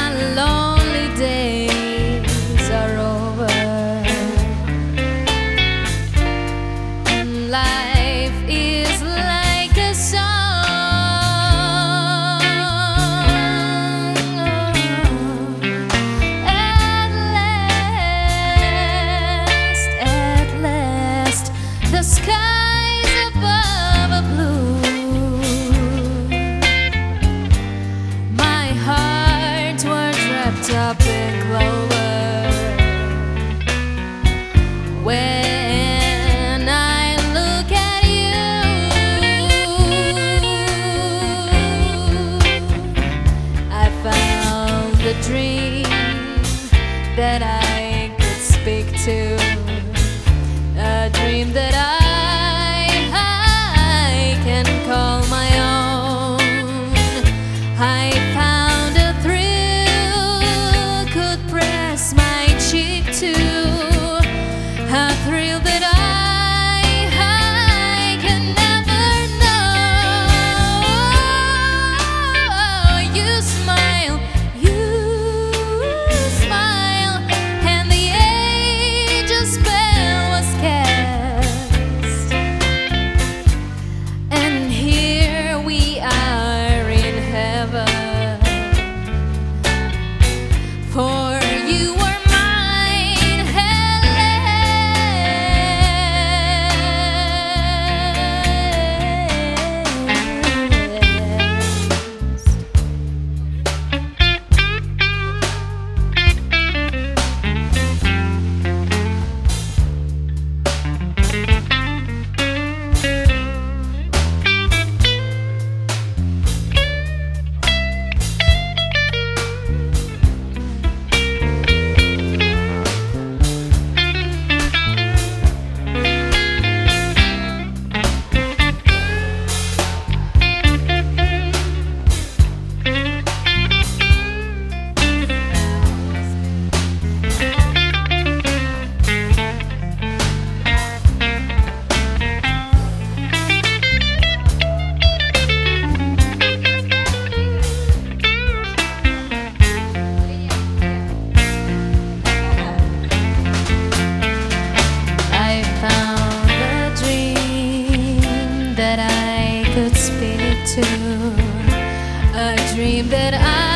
my lonely days are over, and life is like a song. At last, the skies above are blue. My heart was wrapped up in clover. When I look at you, I found the dream that I could speak to, a dream that I can call my own. I found a thrill could press my cheek to, a thrill that I can never know. You smile, and the angel spell was cast, and here we are in heaven, for you were mine at that I could speak to, a dream that I